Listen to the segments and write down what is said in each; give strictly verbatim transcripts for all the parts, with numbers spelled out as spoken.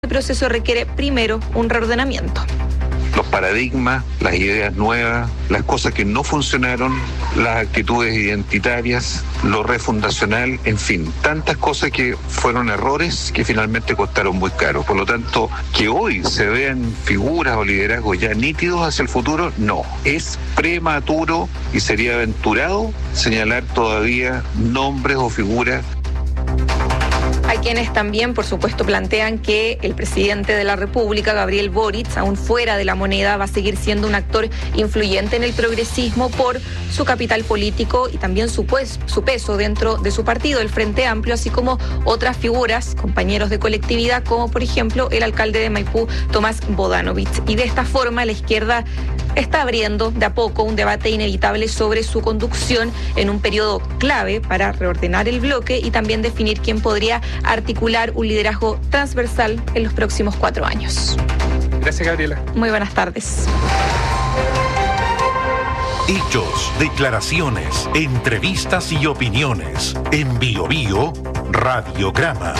El proceso requiere primero un reordenamiento. Los paradigmas, las ideas nuevas, las cosas que no funcionaron, las actitudes identitarias, lo refundacional, en fin, tantas cosas que fueron errores que finalmente costaron muy caro. Por lo tanto, que hoy se vean figuras o liderazgos ya nítidos hacia el futuro, no. Es prematuro y sería aventurado señalar todavía nombres o figuras. Hay quienes también, por supuesto, plantean que el presidente de la República, Gabriel Boric, aún fuera de la moneda, va a seguir siendo un actor influyente en el progresismo por su capital político y también su, pues, su peso dentro de su partido, el Frente Amplio, así como otras figuras, compañeros de colectividad, como por ejemplo el alcalde de Maipú, Tomás Bodanovich. Y de esta forma la izquierda está abriendo de a poco un debate inevitable sobre su conducción en un periodo clave para reordenar el bloque y también definir quién podría articular un liderazgo transversal en los próximos cuatro años. Gracias, Gabriela. Muy buenas tardes. Hechos, declaraciones, entrevistas y opiniones. En Bio Bio, Radiograma.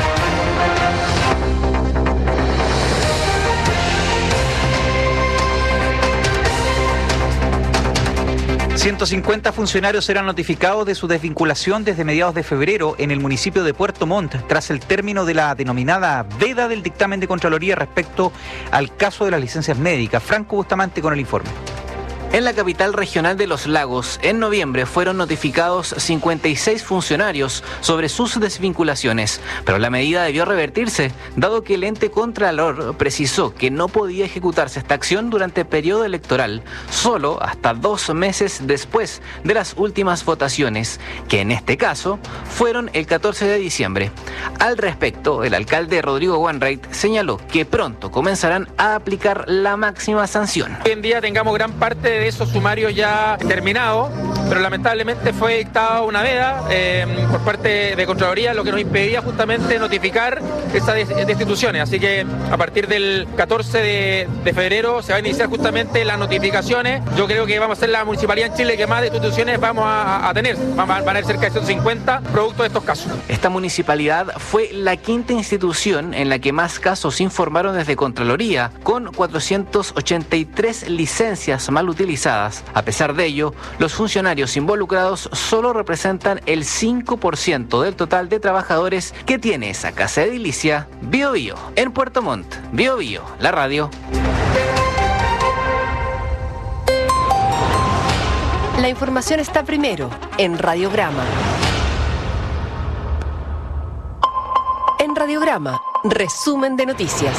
ciento cincuenta funcionarios serán notificados de su desvinculación desde mediados de febrero en el municipio de Puerto Montt, tras el término de la denominada veda del dictamen de Contraloría respecto al caso de las licencias médicas. Franco Bustamante con el informe. En la capital regional de Los Lagos, en noviembre fueron notificados cincuenta y seis funcionarios sobre sus desvinculaciones, pero la medida debió revertirse, dado que el ente contralor precisó que no podía ejecutarse esta acción durante el periodo electoral, solo hasta dos meses después de las últimas votaciones, que en este caso fueron el catorce de diciembre. Al respecto, el alcalde Rodrigo Wainwright señaló que pronto comenzarán a aplicar la máxima sanción. Hoy en día tengamos gran parte de de esos sumarios ya terminados, pero lamentablemente fue dictada una veda eh, por parte de Contraloría, lo que nos impedía justamente notificar esas destituciones. Así que a partir del catorce de, de febrero se van a iniciar justamente las notificaciones. Yo creo que vamos a ser la municipalidad en Chile que más destituciones vamos a, a tener. Van a, van a haber cerca de ciento cincuenta producto de estos casos. Esta municipalidad fue la quinta institución en la que más casos informaron desde Contraloría, con cuatrocientas ochenta y tres licencias mal utilizadas. A pesar de ello, los funcionarios involucrados solo representan el cinco por ciento del total de trabajadores que tiene esa casa edilicia. Bio Bio, en Puerto Montt. Bio Bio, la radio. La información está primero en Radiograma. En Radiograma, resumen de noticias.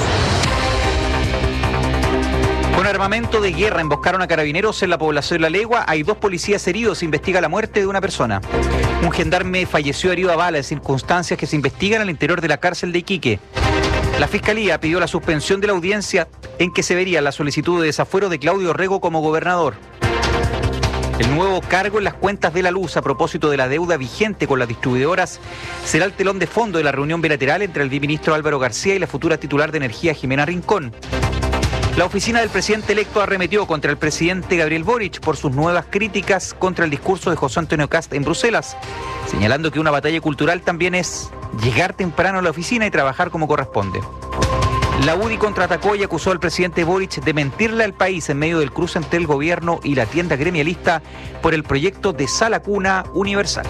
Con armamento de guerra emboscaron a carabineros en la población de La Legua. Hay dos policías heridos. Se investiga la muerte de una persona. Un gendarme falleció herido a bala en circunstancias que se investigan al interior de la cárcel de Iquique. La Fiscalía pidió la suspensión de la audiencia en que se vería la solicitud de desafuero de Claudio Rego como gobernador. El nuevo cargo en las cuentas de la luz a propósito de la deuda vigente con las distribuidoras será el telón de fondo de la reunión bilateral entre el viceministro Álvaro García y la futura titular de Energía, Jimena Rincón. La oficina del presidente electo arremetió contra el presidente Gabriel Boric por sus nuevas críticas contra el discurso de José Antonio Kast en Bruselas, señalando que una batalla cultural también es llegar temprano a la oficina y trabajar como corresponde. La U D I contraatacó y acusó al presidente Boric de mentirle al país en medio del cruce entre el gobierno y la tienda gremialista por el proyecto de Sala Cuna Universal.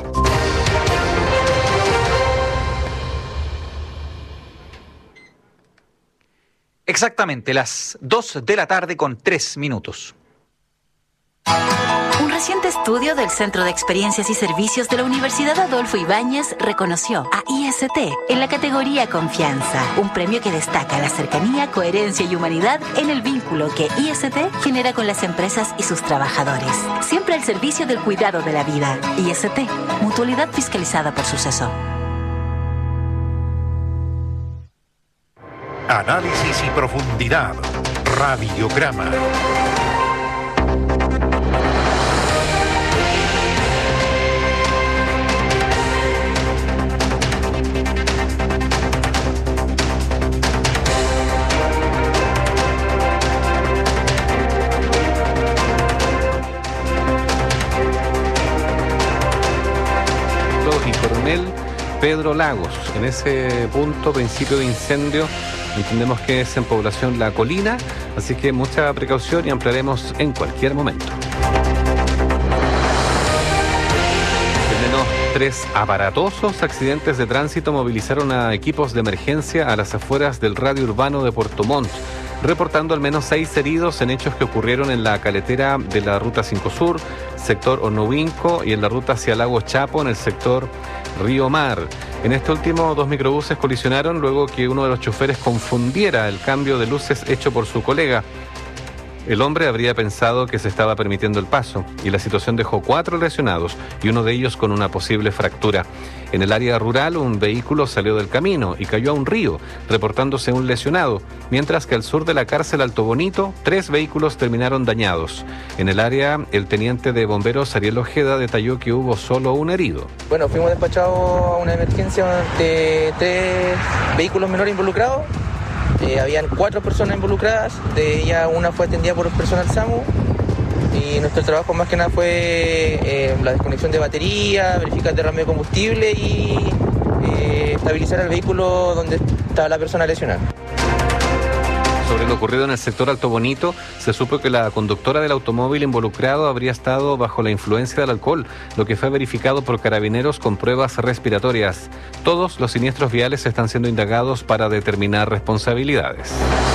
Exactamente, las dos de la tarde con tres minutos. Un reciente estudio del Centro de Experiencias y Servicios de la Universidad Adolfo Ibáñez reconoció a I S T en la categoría Confianza, un premio que destaca la cercanía, coherencia y humanidad en el vínculo que I S T genera con las empresas y sus trabajadores, siempre al servicio del cuidado de la vida. I S T, mutualidad fiscalizada por Suceso. Análisis y profundidad. Radiograma. Y coronel Pedro Lagos, en ese punto, principio de incendio Entendemos que es en población La Colina, así que mucha precaución y ampliaremos en cualquier momento. Tres aparatosos accidentes de tránsito movilizaron a equipos de emergencia a las afueras del radio urbano de Puerto Montt, reportando al menos seis heridos en hechos que ocurrieron en la caletera de la Ruta cinco Sur, sector Hornovinco, y en la ruta hacia Lago Chapo, en el sector Río Mar. En este último, dos microbuses colisionaron luego que uno de los choferes confundiera el cambio de luces hecho por su colega. El hombre habría pensado que se estaba permitiendo el paso y la situación dejó cuatro lesionados y uno de ellos con una posible fractura. En el área rural, un vehículo salió del camino y cayó a un río, reportándose un lesionado, mientras que al sur de la cárcel Alto Bonito, tres vehículos terminaron dañados. En el área, el teniente de bomberos Ariel Ojeda detalló que hubo solo un herido. Bueno, fuimos despachados a una emergencia de tres vehículos menores involucrados. Eh, habían cuatro personas involucradas, de ellas una fue atendida por el personal SAMU y nuestro trabajo más que nada fue eh, la desconexión de batería, verificar derrame de combustible y eh, estabilizar el vehículo donde estaba la persona lesionada. Sobre lo ocurrido en el sector Alto Bonito, se supo que la conductora del automóvil involucrado habría estado bajo la influencia del alcohol, lo que fue verificado por carabineros con pruebas respiratorias. Todos los siniestros viales están siendo indagados para determinar responsabilidades.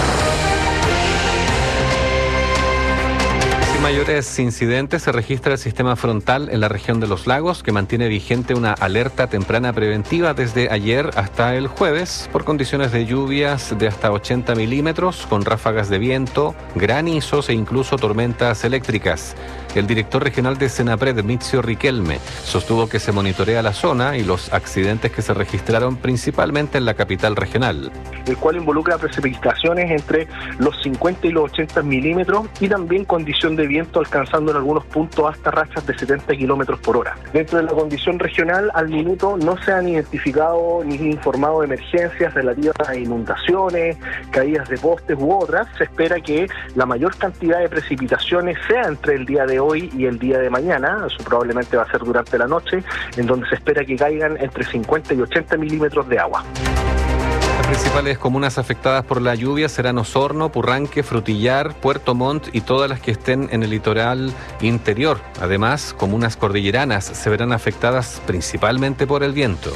Mayores incidentes se registra el sistema frontal en la región de Los Lagos, que mantiene vigente una alerta temprana preventiva desde ayer hasta el jueves por condiciones de lluvias de hasta ochenta milímetros, con ráfagas de viento, granizos e incluso tormentas eléctricas. El director regional de Senapred, Mizio Riquelme, sostuvo que se monitorea la zona y los accidentes que se registraron principalmente en la capital regional. El cual involucra precipitaciones entre los cincuenta y los ochenta milímetros y también condición de viento alcanzando en algunos puntos hasta rachas de setenta kilómetros por hora. Dentro de la condición regional, al minuto no se han identificado ni informado de emergencias relativas a inundaciones, caídas de postes u otras. Se espera que la mayor cantidad de precipitaciones sea entre el día de hoy y el día de mañana. Eso probablemente va a ser durante la noche, en donde se espera que caigan entre cincuenta y ochenta milímetros de agua. Las principales comunas afectadas por la lluvia serán Osorno, Purranque, Frutillar, Puerto Montt y todas las que estén en el litoral interior. Además, comunas cordilleranas se verán afectadas principalmente por el viento.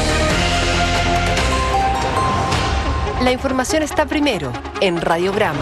La información está primero en Radiograma.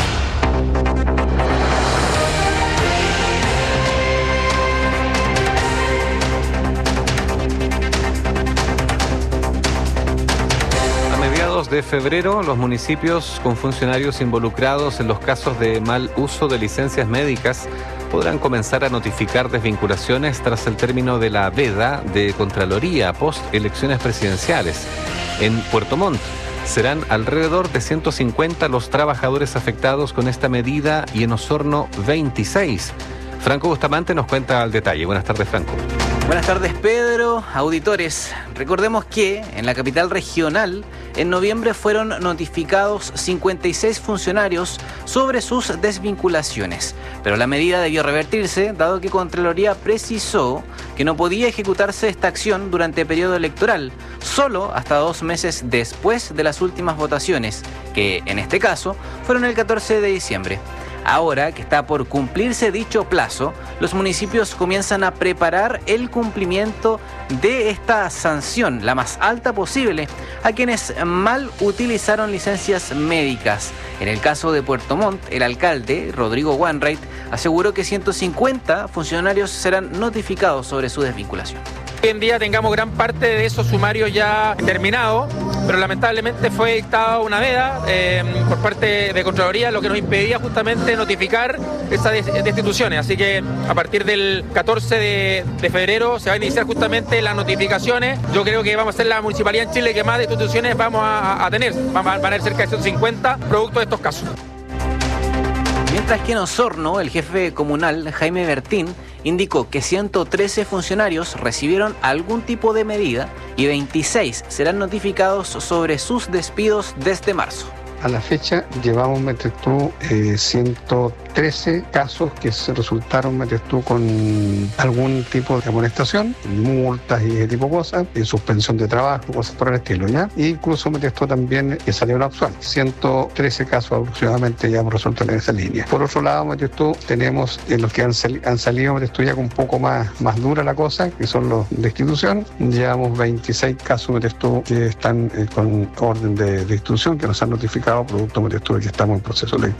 De febrero, los municipios con funcionarios involucrados en los casos de mal uso de licencias médicas podrán comenzar a notificar desvinculaciones tras el término de la veda de Contraloría post elecciones presidenciales. En Puerto Montt serán alrededor de ciento cincuenta los trabajadores afectados con esta medida y en Osorno veintiséis. Franco Bustamante nos cuenta al detalle. Buenas tardes, Franco. Buenas tardes, Pedro, auditores. Recordemos que en la capital regional, en noviembre fueron notificados cincuenta y seis funcionarios sobre sus desvinculaciones, pero la medida debió revertirse, dado que Contraloría precisó que no podía ejecutarse esta acción durante el periodo electoral, solo hasta dos meses después de las últimas votaciones, que en este caso fueron el catorce de diciembre. Ahora que está por cumplirse dicho plazo, los municipios comienzan a preparar el cumplimiento de esta sanción, la más alta posible, a quienes mal utilizaron licencias médicas. En el caso de Puerto Montt, el alcalde, Rodrigo Wainwright, aseguró que ciento cincuenta funcionarios serán notificados sobre su desvinculación. Hoy en día tengamos gran parte de esos sumarios ya terminados, pero lamentablemente fue dictada una veda eh, por parte de Contraloría, lo que nos impedía justamente notificar esas destituciones. Así que a partir del catorce de, de febrero se van a iniciar justamente las notificaciones. Yo creo que vamos a ser la municipalidad en Chile que más destituciones vamos a, a tener. Van, van a haber cerca de ciento cincuenta producto de estos casos. Mientras que en Osorno, el jefe comunal, Jaime Bertín, indicó que ciento trece funcionarios recibieron algún tipo de medida y veintiséis serán notificados sobre sus despidos desde marzo. A la fecha llevamos, me tú, eh, ciento trece casos que se resultaron, metes tú, con algún tipo de amonestación, multas y ese tipo de cosas, y suspensión de trabajo, cosas por el estilo, ¿ya? E incluso metes tú también que salieron absueltos. ciento trece casos aproximadamente ya hemos resuelto en esa línea. Por otro lado, metes tú, tenemos en los que han, sali- han salido, metes tú, ya con un poco más, más dura la cosa, que son los de institución. Llevamos veintiséis casos, metes tú, que están eh, con orden de, de institución, que nos han notificado producto, metes tú, de que estamos en proceso de ley.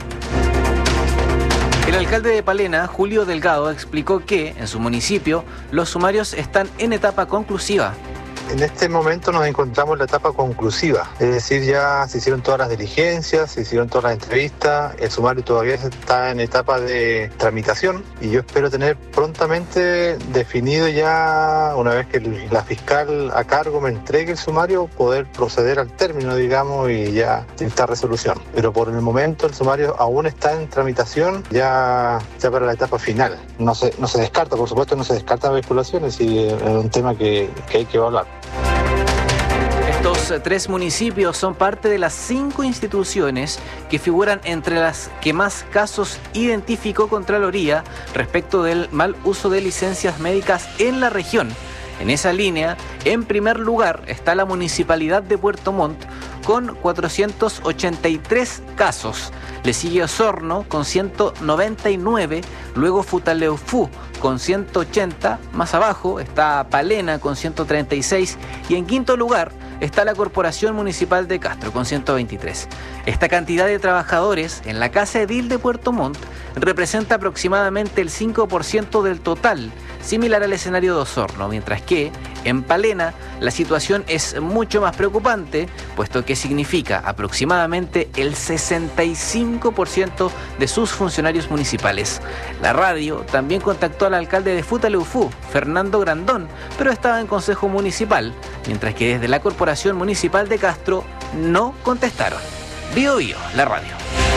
El alcalde de Palena, Julio Delgado, explicó que en su municipio los sumarios están en etapa conclusiva. En este momento nos encontramos en la etapa conclusiva, es decir, ya se hicieron todas las diligencias, se hicieron todas las entrevistas, el sumario todavía está en etapa de tramitación y yo espero tener prontamente definido ya, una vez que la fiscal a cargo me entregue el sumario, poder proceder al término, digamos, y ya esta resolución. Pero por el momento el sumario aún está en tramitación, ya, ya para la etapa final. No se, no se descarta, por supuesto, no se descartan vinculaciones y es un tema que, que hay que evaluar. Estos tres municipios son parte de las cinco instituciones que figuran entre las que más casos identificó Contraloría respecto del mal uso de licencias médicas en la región. En esa línea, en primer lugar está la Municipalidad de Puerto Montt con cuatrocientos ochenta y tres casos. Le sigue Osorno con ciento noventa y nueve, luego Futaleufú con ciento ochenta, más abajo está Palena con ciento treinta y seis y en quinto lugar está la Corporación Municipal de Castro con ciento veintitrés. Esta cantidad de trabajadores en la Casa Edil de Puerto Montt representa aproximadamente el cinco por ciento del total, similar al escenario de Osorno, mientras que en Palena la situación es mucho más preocupante, puesto que significa aproximadamente el sesenta y cinco por ciento de sus funcionarios municipales. La radio también contactó al alcalde de Futaleufú, Fernando Grandón, pero estaba en consejo municipal, mientras que desde la Corporación Municipal de Castro no contestaron. Bio Bio, la radio.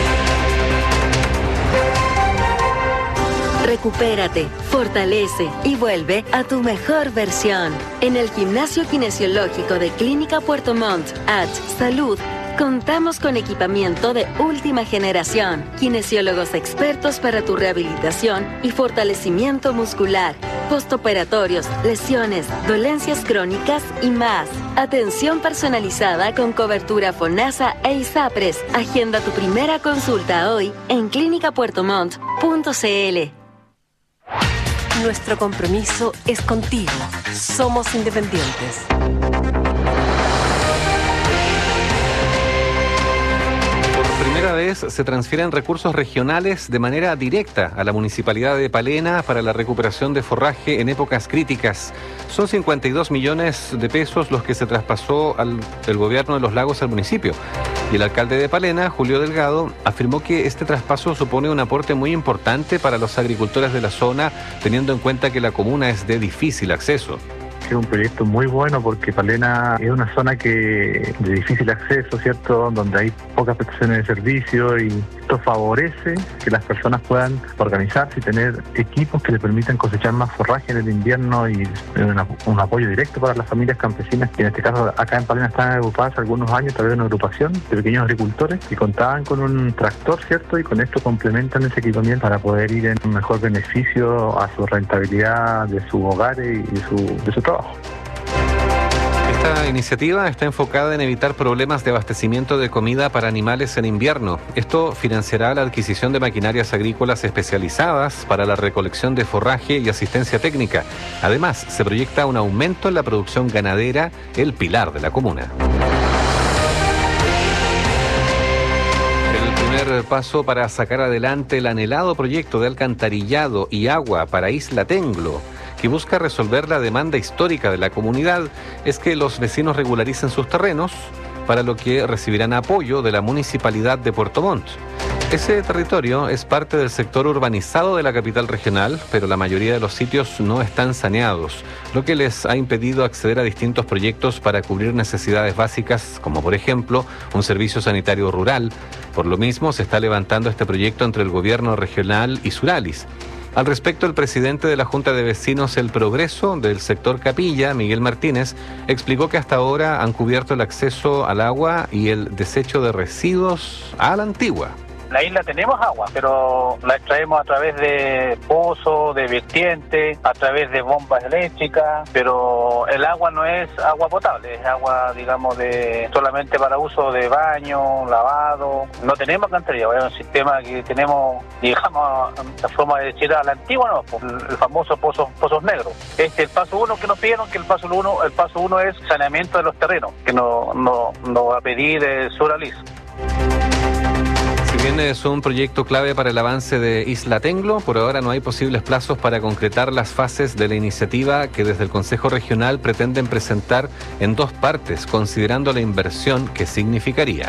Recupérate, fortalece y vuelve a tu mejor versión. En el Gimnasio Kinesiológico de Clínica Puerto Montt, H Salud, contamos con equipamiento de última generación, kinesiólogos expertos para tu rehabilitación y fortalecimiento muscular, postoperatorios, lesiones, dolencias crónicas y más. Atención personalizada con cobertura FONASA e ISAPRES. Agenda tu primera consulta hoy en clínica puerto montt punto c l. Nuestro compromiso es contigo. Somos independientes. Por primera vez se transfieren recursos regionales de manera directa a la Municipalidad de Palena para la recuperación de forraje en épocas críticas. Son cincuenta y dos millones de pesos los que se traspasó al el gobierno de Los Lagos al municipio. Y el alcalde de Palena, Julio Delgado, afirmó que este traspaso supone un aporte muy importante para los agricultores de la zona, teniendo en cuenta que la comuna es de difícil acceso. Es un proyecto muy bueno porque Palena es una zona que de difícil acceso, ¿cierto? Donde hay pocas prestaciones de servicio y esto favorece que las personas puedan organizarse y tener equipos que le permitan cosechar más forraje en el invierno y una, un apoyo directo para las familias campesinas que en este caso acá en Palena están agrupadas hace algunos años a través de una agrupación de pequeños agricultores que contaban con un tractor, ¿cierto? Y con esto complementan ese equipamiento para poder ir en un mejor beneficio a su rentabilidad de sus hogares y de su, de su trabajo. Esta iniciativa está enfocada en evitar problemas de abastecimiento de comida para animales en invierno. Esto financiará la adquisición de maquinarias agrícolas especializadas para la recolección de forraje y asistencia técnica. Además, se proyecta un aumento en la producción ganadera, el pilar de la comuna. El primer paso para sacar adelante el anhelado proyecto de alcantarillado y agua para Isla Tenglo, que busca resolver la demanda histórica de la comunidad, es que los vecinos regularicen sus terrenos, para lo que recibirán apoyo de la Municipalidad de Puerto Montt. Ese territorio es parte del sector urbanizado de la capital regional, pero la mayoría de los sitios no están saneados, lo que les ha impedido acceder a distintos proyectos para cubrir necesidades básicas, como por ejemplo un servicio sanitario rural. Por lo mismo, se está levantando este proyecto entre el gobierno regional y Suralis. Al respecto, el presidente de la Junta de Vecinos El Progreso del sector Capilla, Miguel Martínez, explicó que hasta ahora han cubierto el acceso al agua y el desecho de residuos a la antigua. La isla tenemos agua, pero la extraemos a través de pozos, de vertientes, a través de bombas eléctricas, pero el agua no es agua potable, es agua, digamos, de solamente para uso de baño, lavado. No tenemos alcantarilla, es un sistema que tenemos, digamos, la forma de decir a la antigua, no, el famoso pozos, pozos negros. Este es el paso uno que nos pidieron, que el paso uno, el paso uno es saneamiento de los terrenos, que no, no, no va a pedir el Suralis. Si bien es un proyecto clave para el avance de Isla Tenglo, por ahora no hay posibles plazos para concretar las fases de la iniciativa que desde el Consejo Regional pretenden presentar en dos partes, considerando la inversión que significaría.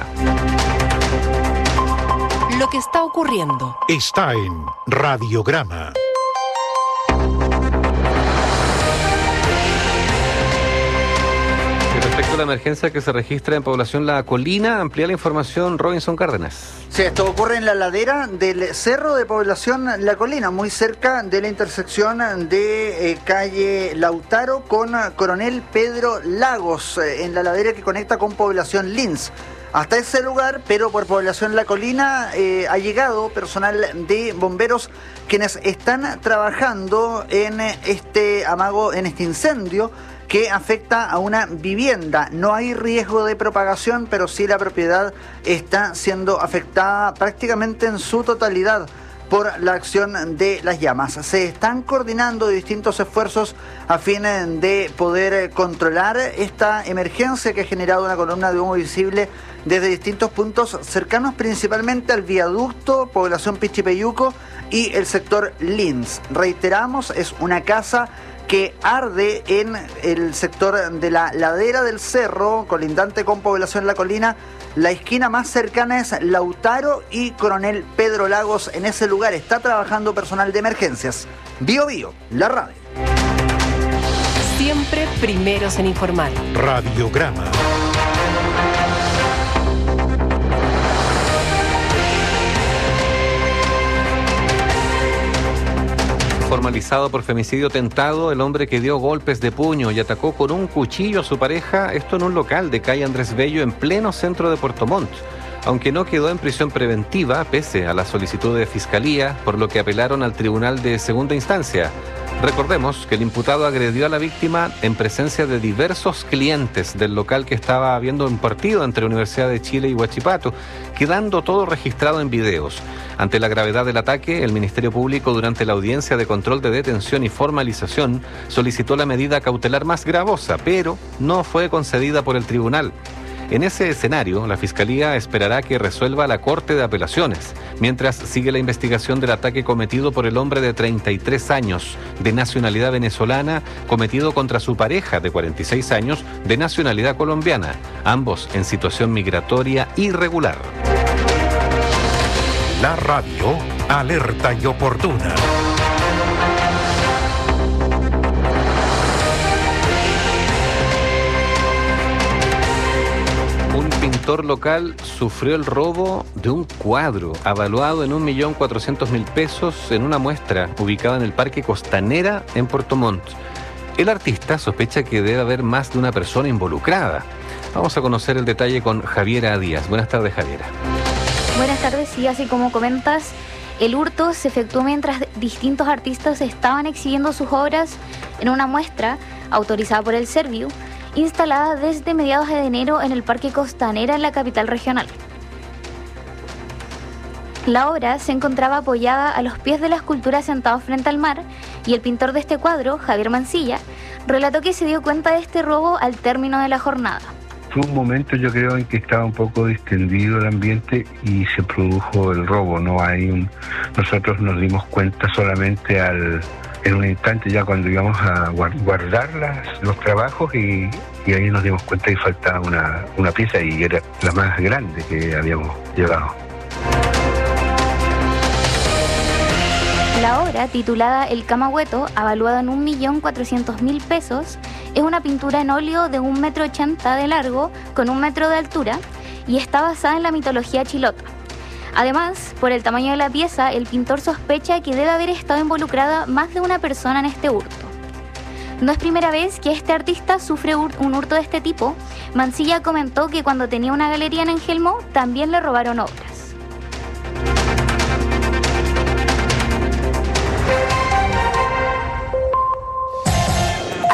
Lo que está ocurriendo está en Radiograma. Respecto a la emergencia que se registra en población La Colina, amplía la información Robinson Cárdenas. Sí, esto ocurre en la ladera del cerro de población La Colina, muy cerca de la intersección de eh, calle Lautaro con Coronel Pedro Lagos, eh, en la ladera que conecta con población Lins. Hasta ese lugar, pero por población La Colina, eh, ha llegado personal de bomberos quienes están trabajando en este amago, en este incendio que afecta a una vivienda. No hay riesgo de propagación, pero sí la propiedad está siendo afectada prácticamente en su totalidad por la acción de las llamas. Se están coordinando distintos esfuerzos a fin de poder controlar esta emergencia que ha generado una columna de humo visible desde distintos puntos cercanos principalmente al viaducto, población Pichipeyuco y el sector Lins. Reiteramos, es una casa que arde en el sector de la ladera del cerro, colindante con población La Colina. La esquina más cercana es Lautaro y Coronel Pedro Lagos. En ese lugar está trabajando personal de emergencias. Bio Bio, la radio. Siempre primeros en informar. Radiograma. Formalizado por femicidio tentado, el hombre que dio golpes de puño y atacó con un cuchillo a su pareja, esto en un local de calle Andrés Bello en pleno centro de Puerto Montt. Aunque no quedó en prisión preventiva, pese a la solicitud de fiscalía, por lo que apelaron al tribunal de segunda instancia. Recordemos que el imputado agredió a la víctima en presencia de diversos clientes del local que estaba viendo un partido entre Universidad de Chile y Huachipato, quedando todo registrado en videos. Ante la gravedad del ataque, el Ministerio Público, durante la audiencia de control de detención y formalización, solicitó la medida cautelar más gravosa, pero no fue concedida por el tribunal. En ese escenario, la Fiscalía esperará que resuelva la Corte de Apelaciones, mientras sigue la investigación del ataque cometido por el hombre de treinta y tres años, de nacionalidad venezolana, cometido contra su pareja de cuarenta y seis años, de nacionalidad colombiana, ambos en situación migratoria irregular. La radio, alerta y oportuna. Un pintor local sufrió el robo de un cuadro avaluado en un millón cuatrocientos mil pesos en una muestra ubicada en el Parque Costanera en Puerto Montt. El artista sospecha que debe haber más de una persona involucrada. Vamos a conocer el detalle con Javiera Díaz. Buenas tardes, Javiera. Buenas tardes, sí, así como comentas, el hurto se efectuó mientras distintos artistas estaban exhibiendo sus obras en una muestra autorizada por el Serviu, instalada desde mediados de enero en el Parque Costanera en la capital regional. La obra se encontraba apoyada a los pies de la escultura sentado frente al mar y el pintor de este cuadro, Javier Mancilla, relató que se dio cuenta de este robo al término de la jornada. Fue un momento, yo creo, en que estaba un poco distendido el ambiente y se produjo el robo. No hay un... Nosotros nos dimos cuenta solamente al en un instante ya cuando íbamos a guardar las, los trabajos y, y ahí nos dimos cuenta que faltaba una, una pieza y era la más grande que habíamos llevado. La obra, titulada El Camagüeto, avaluada en un millón cuatrocientos mil pesos, es una pintura en óleo de un metro ochenta de largo con un metro de altura y está basada en la mitología chilota. Además, por el tamaño de la pieza, el pintor sospecha que debe haber estado involucrada más de una persona en este hurto. No es primera vez que este artista sufre un hurto de este tipo. Mancilla comentó que cuando tenía una galería en Engelmo también le robaron obras.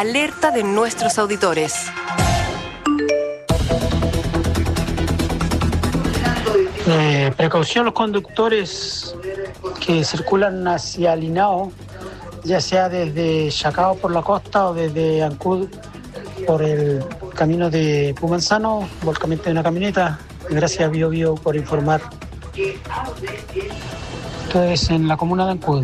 alerta de nuestros auditores. Eh, precaución los conductores que circulan hacia Linao, ya sea desde Chacao por la costa o desde Ancud por el camino de Pumanzano, volcamiento de una camioneta. Gracias a Bio Bio por informar. Esto es en la comuna de Ancud.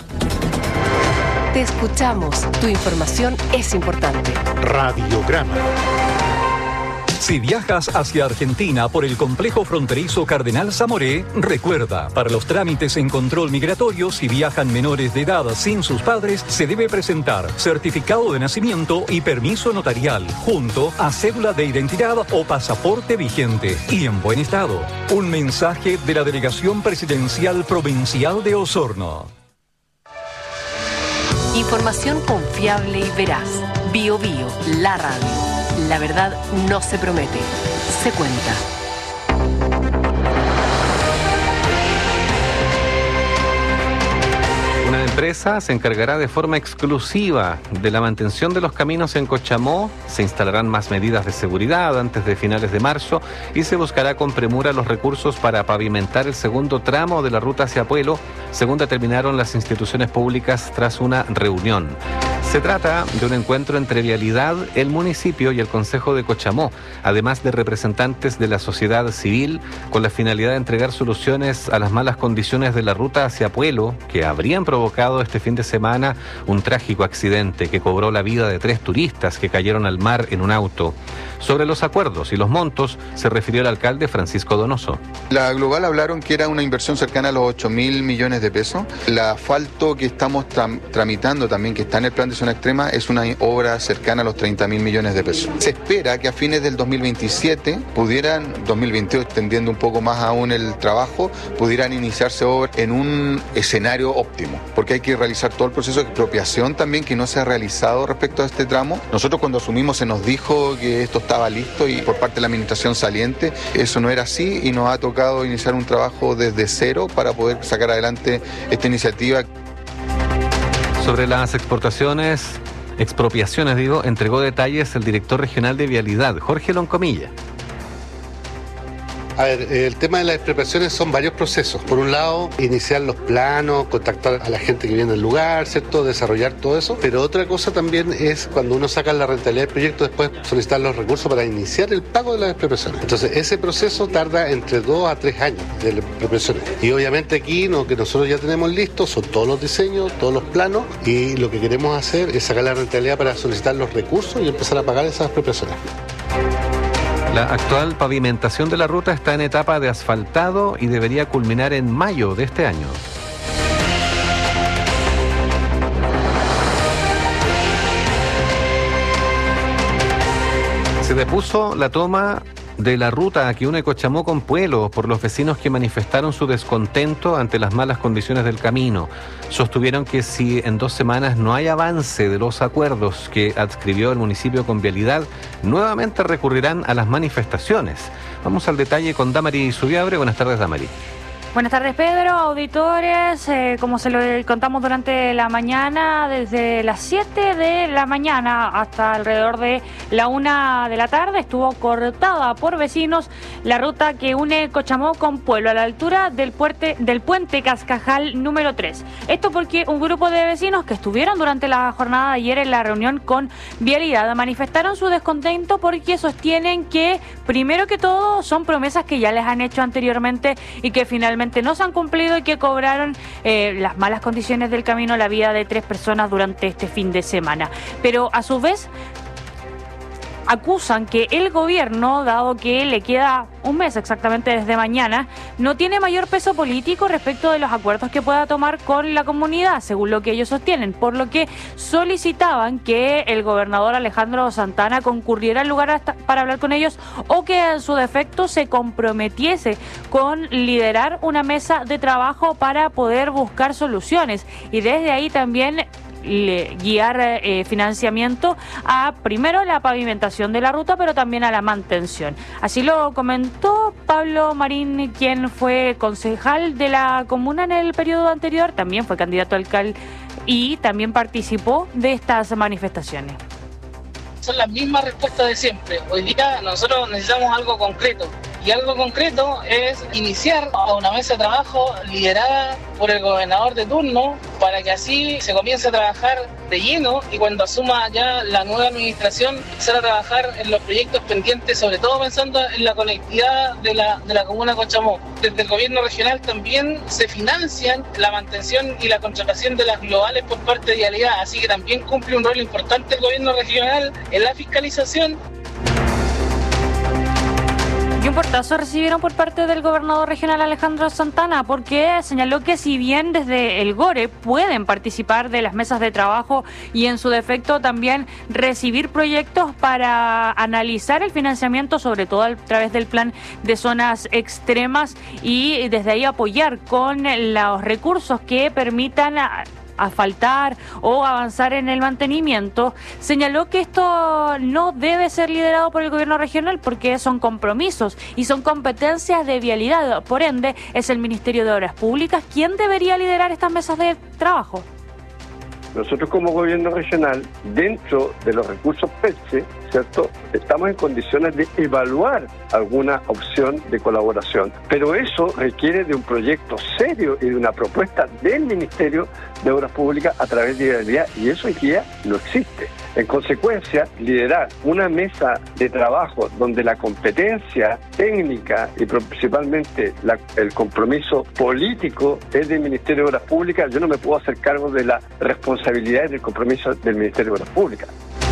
Te escuchamos. Tu información es importante. Radiograma. Si viajas hacia Argentina por el complejo fronterizo Cardenal Zamoré, recuerda, para los trámites en control migratorio, si viajan menores de edad sin sus padres, se debe presentar certificado de nacimiento y permiso notarial, junto a cédula de identidad o pasaporte vigente y en buen estado. Un mensaje de la Delegación Presidencial Provincial de Osorno. Información confiable y veraz. Bio Bio, la radio. La verdad no se promete, se cuenta. Una empresa se encargará de forma exclusiva de la mantención de los caminos en Cochamó. Se instalarán más medidas de seguridad antes de finales de marzo y se buscará con premura los recursos para pavimentar el segundo tramo de la ruta hacia Puelo, según determinaron las instituciones públicas tras una reunión. Se trata de un encuentro entre Vialidad, el municipio y el Concejo de Cochamó, además de representantes de la sociedad civil, con la finalidad de entregar soluciones a las malas condiciones de la ruta hacia Puelo, que habrían provocado este fin de semana un trágico accidente que cobró la vida de tres turistas que cayeron al mar en un auto. Sobre los acuerdos y los montos se refirió el alcalde Francisco Donoso. La global hablaron que era una inversión cercana a los ocho mil millones de pesos. El asfalto que estamos tram- tramitando también, que está en el plan de zona extrema, es una obra cercana a los treinta mil millones de pesos. Se espera que a fines del dos mil veintisiete pudieran, dos mil veintiocho extendiendo un poco más aún el trabajo, pudieran iniciarse obras en un escenario óptimo, porque hay que realizar todo el proceso de expropiación también que no se ha realizado respecto a este tramo. Nosotros cuando asumimos se nos dijo que esto estaba listo y por parte de la administración saliente eso no era así y nos ha tocado iniciar un trabajo desde cero para poder sacar adelante esta iniciativa. Sobre las exportaciones, expropiaciones digo, entregó detalles el director regional de Vialidad, Jorge Loncomilla. A ver, el tema de las expropiaciones son varios procesos. Por un lado, iniciar los planos, contactar a la gente que viene del lugar, ¿cierto? Desarrollar todo eso. Pero otra cosa también es cuando uno saca la rentabilidad del proyecto, después solicitar los recursos para iniciar el pago de las expropiaciones. Entonces, ese proceso tarda entre dos a tres años de las expropiaciones. Y obviamente aquí lo que nosotros ya tenemos listo son todos los diseños, todos los planos, y lo que queremos hacer es sacar la rentabilidad para solicitar los recursos y empezar a pagar esas expropiaciones. La actual pavimentación de la ruta está en etapa de asfaltado y debería culminar en mayo de este año. Se depuso la toma de la ruta que une Cochamó con Puelo por los vecinos que manifestaron su descontento ante las malas condiciones del camino. Sostuvieron que si en dos semanas no hay avance de los acuerdos que adscribió el municipio con Vialidad, nuevamente recurrirán a las manifestaciones. Vamos al detalle con Damari Subiabre. Buenas tardes, Damari. Buenas tardes, Pedro, auditores. Eh, como se lo contamos durante la mañana, desde las siete de la mañana hasta alrededor de la una de la tarde, estuvo cortada por vecinos la ruta que une Cochamó con Puelo, a la altura del, puerte, del puente Cascajal número tres. Esto porque un grupo de vecinos que estuvieron durante la jornada de ayer en la reunión con Vialidad manifestaron su descontento porque sostienen que, primero que todo, son promesas que ya les han hecho anteriormente y que finalmente no se han cumplido y que cobraron eh, las malas condiciones del camino la vida de tres personas durante este fin de semana. Pero a su vez acusan que el gobierno, dado que le queda un mes exactamente desde mañana, no tiene mayor peso político respecto de los acuerdos que pueda tomar con la comunidad, según lo que ellos sostienen, por lo que solicitaban que el gobernador Alejandro Santana concurriera al lugar hasta para hablar con ellos o que en su defecto se comprometiese con liderar una mesa de trabajo para poder buscar soluciones y desde ahí también guiar eh, financiamiento a primero la pavimentación de la ruta, pero también a la mantención. Así lo comentó Pablo Marín, quien fue concejal de la comuna en el periodo anterior, también fue candidato a alcalde y también participó de estas manifestaciones. son las mismas respuestas de siempre. Hoy día nosotros necesitamos algo concreto. Y algo concreto es iniciar a una mesa de trabajo liderada por el gobernador de turno para que así se comience a trabajar de lleno y cuando asuma ya la nueva administración empezar a trabajar en los proyectos pendientes, sobre todo pensando en la conectividad de la, de la comuna de Cochamó. Desde el gobierno regional también se financian la mantención y la contratación de las globales por parte de Vialidad, así que también cumple un rol importante el gobierno regional en la fiscalización. Y un portazo recibieron por parte del gobernador regional Alejandro Santana porque señaló que si bien desde el GORE pueden participar de las mesas de trabajo y en su defecto también recibir proyectos para analizar el financiamiento, sobre todo a través del plan de zonas extremas y desde ahí apoyar con los recursos que permitan asfaltar o avanzar en el mantenimiento, señaló que esto no debe ser liderado por el gobierno regional porque son compromisos y son competencias de vialidad. Por ende, es el Ministerio de Obras Públicas quien debería liderar estas mesas de trabajo. Nosotros como gobierno regional, dentro de los recursos P E C H E, ¿cierto?, estamos en condiciones de evaluar alguna opción de colaboración. Pero eso requiere de un proyecto serio y de una propuesta del Ministerio de Obras Públicas a través de Vialidad, y eso hoy día no existe. En consecuencia, liderar una mesa de trabajo donde la competencia técnica y principalmente la, el compromiso político es del Ministerio de Obras Públicas, yo no me puedo hacer cargo de la responsabilidad y del compromiso del Ministerio de Obras Públicas.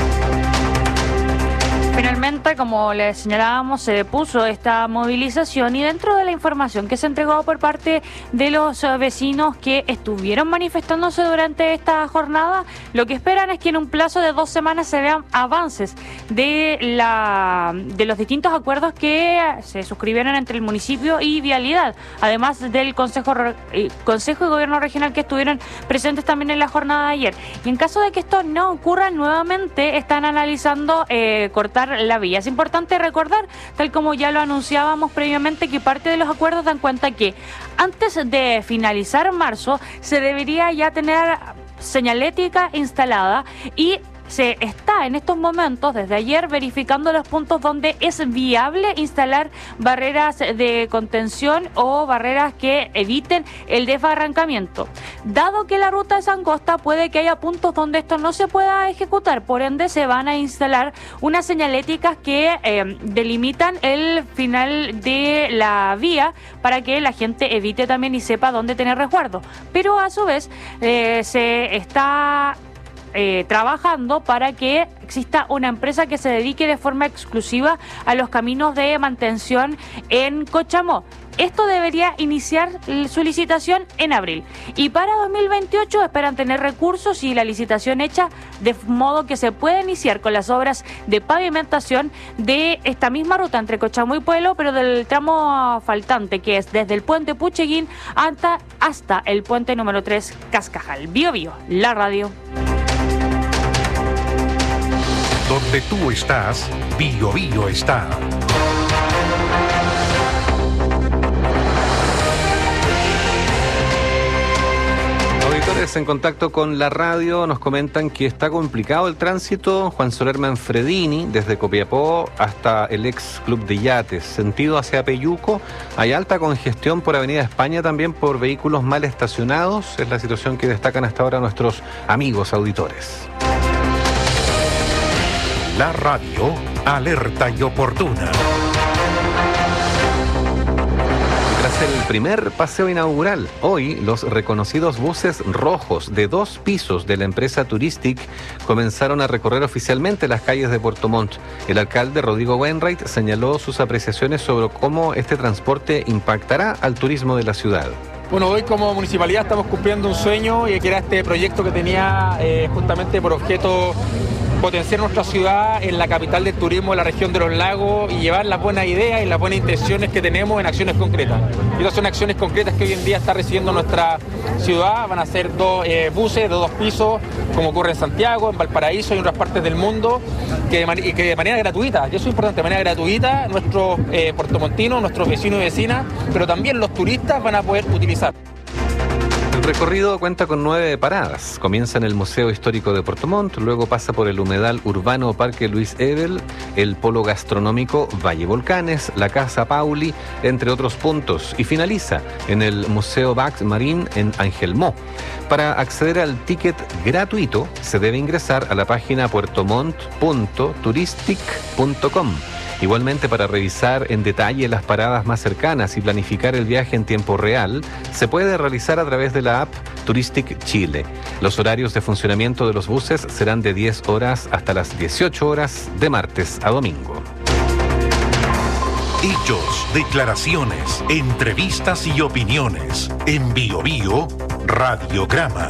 Finalmente, como les señalábamos, se puso esta movilización y dentro de la información que se entregó por parte de los vecinos que estuvieron manifestándose durante esta jornada, lo que esperan es que en un plazo de dos semanas se vean avances de la de los distintos acuerdos que se suscribieron entre el municipio y Vialidad, además del Consejo, Consejo y Gobierno Regional que estuvieron presentes también en la jornada de ayer. Y en caso de que esto no ocurra nuevamente, están analizando eh, cortar la vía. Es importante recordar, tal como ya lo anunciábamos previamente, que parte de los acuerdos dan cuenta que antes de finalizar marzo se debería ya tener señalética instalada y se está en estos momentos, desde ayer, verificando los puntos donde es viable instalar barreras de contención o barreras que eviten el desbarrancamiento. Dado que la ruta es angosta, puede que haya puntos donde esto no se pueda ejecutar, por ende se van a instalar unas señaléticas que eh, delimitan el final de la vía para que la gente evite también y sepa dónde tener resguardo. Pero a su vez eh, se está Eh, trabajando para que exista una empresa que se dedique de forma exclusiva a los caminos de mantención en Cochamó. Esto debería iniciar su licitación en abril. Y para dos mil veintiocho esperan tener recursos y la licitación hecha de modo que se pueda iniciar con las obras de pavimentación de esta misma ruta entre Cochamó y Pueblo, pero del tramo faltante, que es desde el puente Pucheguín hasta, hasta el puente número tres Cascajal. Bio Bio, la radio. Donde tú estás, Bio Bio está. Auditores en contacto con la radio nos comentan que está complicado el tránsito Juan Soler Manfredini desde Copiapó hasta el ex Club de Yates, sentido hacia Peyuco. Hay alta congestión por Avenida España también por vehículos mal estacionados. Es la situación que destacan hasta ahora nuestros amigos auditores. La radio, alerta y oportuna. Tras el primer paseo inaugural, hoy los reconocidos buses rojos de dos pisos de la empresa Touristic comenzaron a recorrer oficialmente las calles de Puerto Montt. El alcalde Rodrigo Wainwright señaló sus apreciaciones sobre cómo este transporte impactará al turismo de la ciudad. Bueno, hoy como municipalidad estamos cumpliendo un sueño y que era este proyecto que tenía eh, justamente por objeto potenciar nuestra ciudad en la capital del turismo de la región de los lagos y llevar las buenas ideas y las buenas intenciones que tenemos en acciones concretas. Y estas son acciones concretas que hoy en día está recibiendo nuestra ciudad. Van a ser dos eh, buses de dos pisos, como ocurre en Santiago, en Valparaíso y en otras partes del mundo, que de, man- y que de manera gratuita, y eso es importante, de manera gratuita, nuestros eh, puertomontinos, nuestros vecinos y vecinas, pero también los turistas van a poder utilizar. El El recorrido cuenta con nueve paradas. Comienza en el Museo Histórico de Puerto Montt, luego pasa por el humedal urbano Parque Luis Ebel, el polo gastronómico Valle Volcanes, la Casa Pauli, entre otros puntos, y finaliza en el Museo Bax Marín en Angelmó. Para acceder al ticket gratuito, se debe ingresar a la página puertomont punto turistic punto com. Igualmente, para revisar en detalle las paradas más cercanas y planificar el viaje en tiempo real, se puede realizar a través de la app Touristic Chile. Los horarios de funcionamiento de los buses serán de diez horas hasta las dieciocho horas de martes a domingo. Hechos, declaraciones, entrevistas y opiniones. En Bio Bio, Radiograma.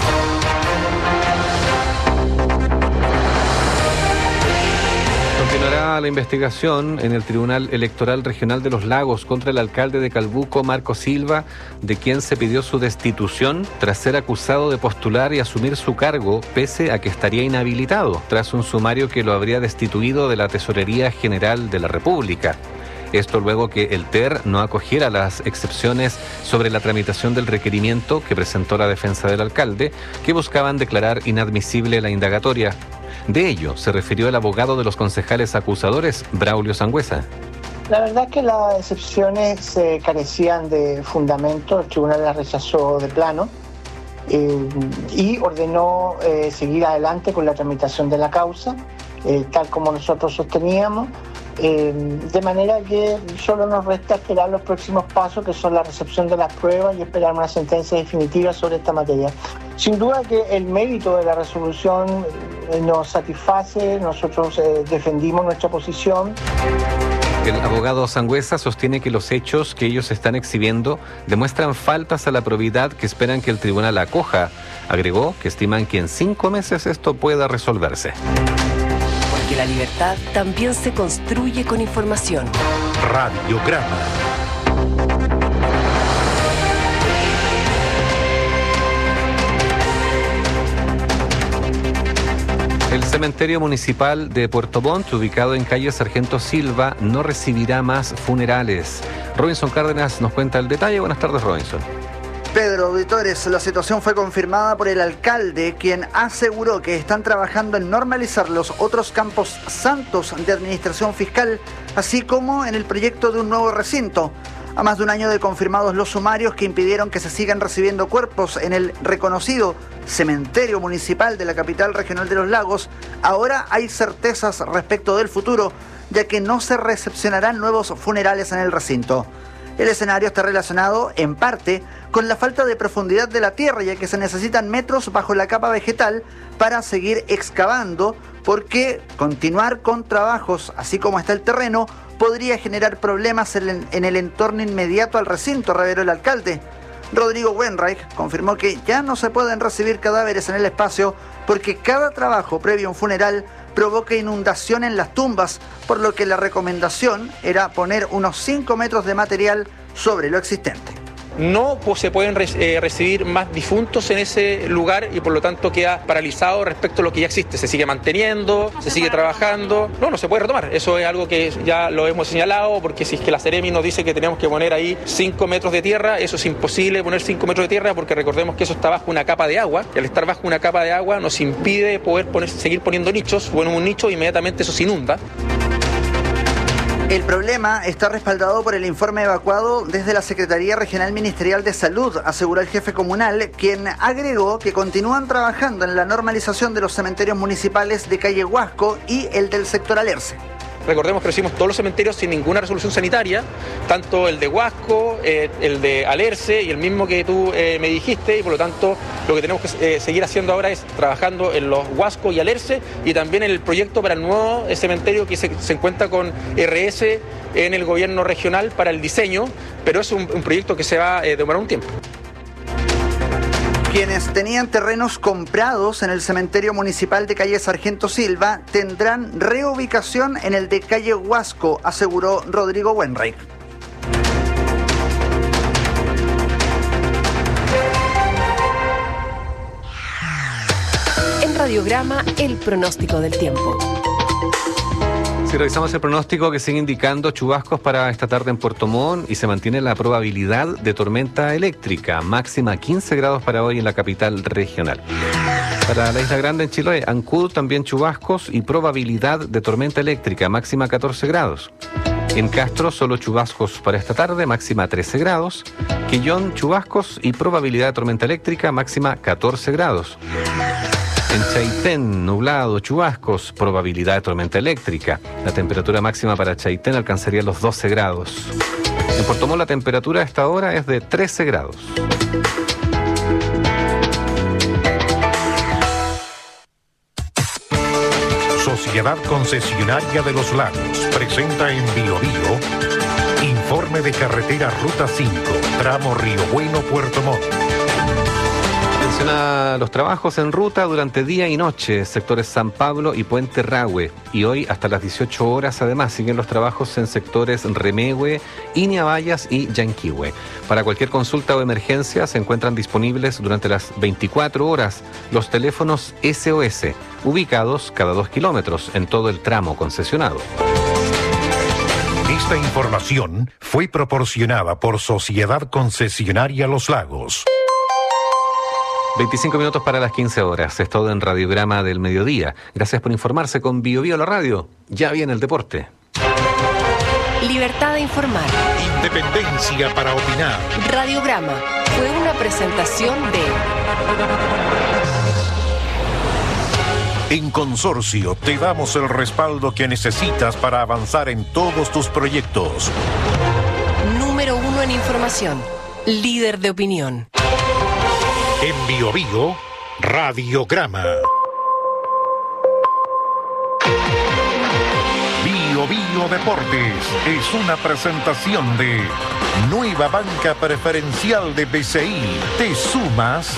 Continuará la investigación en el Tribunal Electoral Regional de Los Lagos contra el alcalde de Calbuco, Marco Silva, de quien se pidió su destitución tras ser acusado de postular y asumir su cargo, pese a que estaría inhabilitado, tras un sumario que lo habría destituido de la Tesorería General de la República. Esto luego que el T E R no acogiera las excepciones sobre la tramitación del requerimiento que presentó la defensa del alcalde, que buscaban declarar inadmisible la indagatoria. De ello se refirió el abogado de los concejales acusadores, Braulio Sangüesa. La verdad es que las excepciones eh, carecían de fundamento, el tribunal las rechazó de plano eh, y ordenó eh, seguir adelante con la tramitación de la causa, eh, tal como nosotros sosteníamos, eh, de manera que solo nos resta esperar los próximos pasos, que son la recepción de las pruebas y esperar una sentencia definitiva sobre esta materia. Sin duda que el mérito de la resolución nos satisface, nosotros eh, defendimos nuestra posición. El abogado Sangüesa sostiene que los hechos que ellos están exhibiendo demuestran faltas a la probidad que esperan que el tribunal acoja. Agregó que estiman que en cinco meses esto pueda resolverse. Porque la libertad también se construye con información. Radiograma. El cementerio municipal de Puerto Montt, ubicado en calle Sargento Silva, no recibirá más funerales. Robinson Cárdenas nos cuenta el detalle. Buenas tardes, Robinson. Pedro, auditores, la situación fue confirmada por el alcalde, quien aseguró que están trabajando en normalizar los otros campos santos de administración fiscal, así como en el proyecto de un nuevo recinto. A más de un año de confirmados los sumarios que impidieron que se sigan recibiendo cuerpos en el reconocido cementerio municipal de la capital regional de Los Lagos, ahora hay certezas respecto del futuro, ya que no se recepcionarán nuevos funerales en el recinto. El escenario está relacionado, en parte, con la falta de profundidad de la tierra, ya que se necesitan metros bajo la capa vegetal para seguir excavando, porque continuar con trabajos, así como está el terreno, podría generar problemas en, en el entorno inmediato al recinto, reveló el alcalde. Rodrigo Wenreich confirmó que ya no se pueden recibir cadáveres en el espacio porque cada trabajo previo a un funeral provoca inundación en las tumbas, por lo que la recomendación era poner unos cinco metros de material sobre lo existente. No pues, se pueden re eh, recibir más difuntos en ese lugar y por lo tanto queda paralizado respecto a lo que ya existe. Se sigue manteniendo, se sigue trabajando. No, no se puede retomar. Eso es algo que ya lo hemos señalado, porque si es que la Seremi nos dice que tenemos que poner ahí cinco metros de tierra, eso es imposible poner cinco metros de tierra, porque recordemos que eso está bajo una capa de agua, y al estar bajo una capa de agua nos impide poder poner, seguir poniendo nichos. Bueno, un nicho inmediatamente eso se inunda. El problema está respaldado por el informe evacuado desde la Secretaría Regional Ministerial de Salud, aseguró el jefe comunal, quien agregó que continúan trabajando en la normalización de los cementerios municipales de calle Huasco y el del sector Alerce. Recordemos que recibimos todos los cementerios sin ninguna resolución sanitaria, tanto el de Huasco, eh, el de Alerce y el mismo que tú eh, me dijiste, y por lo tanto lo que tenemos que eh, seguir haciendo ahora es trabajando en los Huasco y Alerce y también en el proyecto para el nuevo eh, cementerio que se, se encuentra con R S en el gobierno regional para el diseño, pero es un, un proyecto que se va a eh, demorar un tiempo. Quienes tenían terrenos comprados en el cementerio municipal de calle Sargento Silva tendrán reubicación en el de calle Huasco, aseguró Rodrigo Wenreich. En Radiograma, el pronóstico del tiempo. Si revisamos el pronóstico que sigue indicando chubascos para esta tarde en Puerto Montt y se mantiene la probabilidad de tormenta eléctrica, máxima quince grados para hoy en la capital regional. Para la Isla Grande en Chiloé, Ancud también chubascos y probabilidad de tormenta eléctrica, máxima catorce grados. En Castro solo chubascos para esta tarde, máxima trece grados. Quillón chubascos y probabilidad de tormenta eléctrica, máxima catorce grados. En Chaitén, nublado, chubascos, probabilidad de tormenta eléctrica. La temperatura máxima para Chaitén alcanzaría los doce grados. En Puerto Montt la temperatura a esta hora es de trece grados. Sociedad Concesionaria de los Lagos presenta en Bio Bio informe de carretera Ruta cinco, tramo Río Bueno, Puerto Montt. Menciona los trabajos en ruta durante día y noche, sectores San Pablo y Puente Rahue. Y hoy hasta las dieciocho horas además siguen los trabajos en sectores Remehue, Iniabayas y Yanquihue. Para cualquier consulta o emergencia se encuentran disponibles durante las veinticuatro horas los teléfonos S O S, ubicados cada dos kilómetros en todo el tramo concesionado. Esta información fue proporcionada por Sociedad Concesionaria Los Lagos. veinticinco minutos para las quince horas. Es todo en Radiograma del Mediodía. Gracias por informarse con Bio Bio la radio. Ya viene el deporte. Libertad de informar. Independencia para opinar. Radiograma fue una presentación de... En Consorcio te damos el respaldo que necesitas para avanzar en todos tus proyectos. Número uno en información. Líder de opinión. En Bio Bio, Radiograma. Bio Bio Deportes es una presentación de Nueva Banca Preferencial de B C I. ¿Te sumas?